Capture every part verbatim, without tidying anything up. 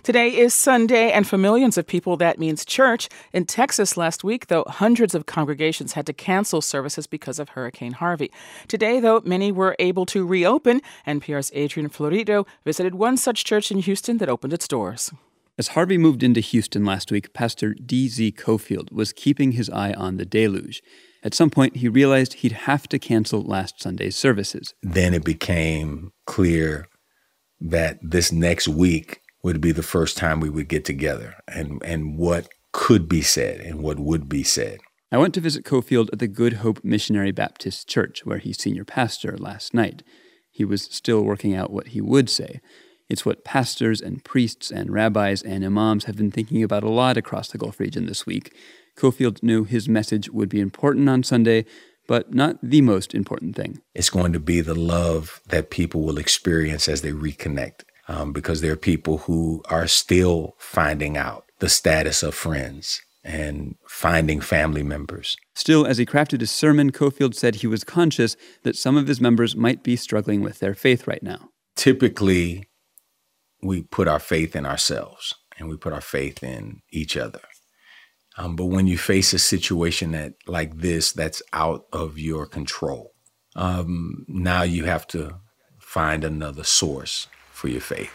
Today is Sunday, and for millions of people, that means church. In Texas last week, though, hundreds of congregations had to cancel services because of Hurricane Harvey. Today, though, many were able to reopen. N P R's Adrian Florido visited one such church in Houston that opened its doors. As Harvey moved into Houston last week, Pastor D Z Cofield was keeping his eye on the deluge. At some point, he realized he'd have to cancel last Sunday's services. Then it became clear that this next week would be the first time we would get together and, and what could be said and what would be said. I went to visit Cofield at the Good Hope Missionary Baptist Church, where he's senior pastor, last night. He was still working out what he would say. It's what pastors and priests and rabbis and imams have been thinking about a lot across the Gulf region this week. Cofield knew his message would be important on Sunday, but not the most important thing. It's going to be the love that people will experience as they reconnect, um, because there are people who are still finding out the status of friends and finding family members. Still, as he crafted his sermon, Cofield said he was conscious that some of his members might be struggling with their faith right now. Typically, we put our faith in ourselves and we put our faith in each other. Um, but when you face a situation that like this that's out of your control, um, now you have to find another source for your faith.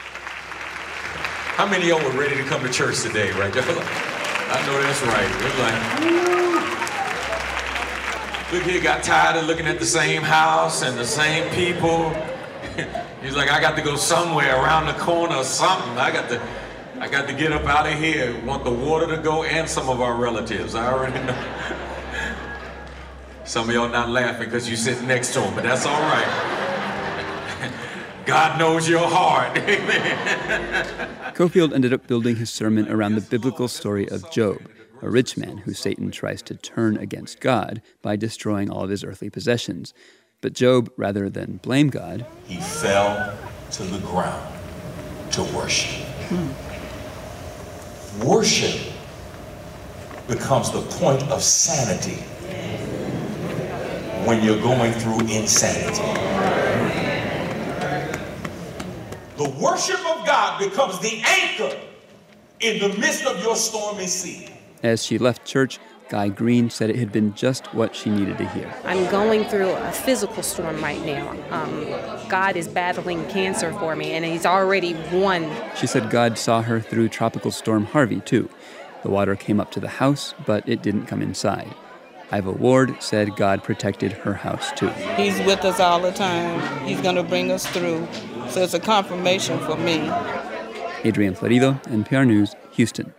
How many of y'all were ready to come to church today, right? I know that's right. It's like, look here, got tired of looking at the same house and the same people. He's like, I got to go somewhere around the corner or something. I got to, I got to get up out of here. Want the water to go and some of our relatives. I already know. Some of y'all not laughing because you sit next to them, but that's all right. God knows your heart. Cofield ended up building his sermon around the biblical story of Job, a rich man who Satan tries to turn against God by destroying all of his earthly possessions. But Job, rather than blame God, he fell to the ground to worship. Hmm. Worship becomes the point of sanity when you're going through insanity. The worship of God becomes the anchor in the midst of your stormy sea. As she left church, Guy Green said it had been just what she needed to hear. I'm going through a physical storm right now. Um, God is battling cancer for me, and he's already won. She said God saw her through Tropical Storm Harvey, too. The water came up to the house, but it didn't come inside. Iva Ward said God protected her house, too. He's with us all the time. He's going to bring us through. So it's a confirmation for me. Adrian Florido, N P R News, Houston.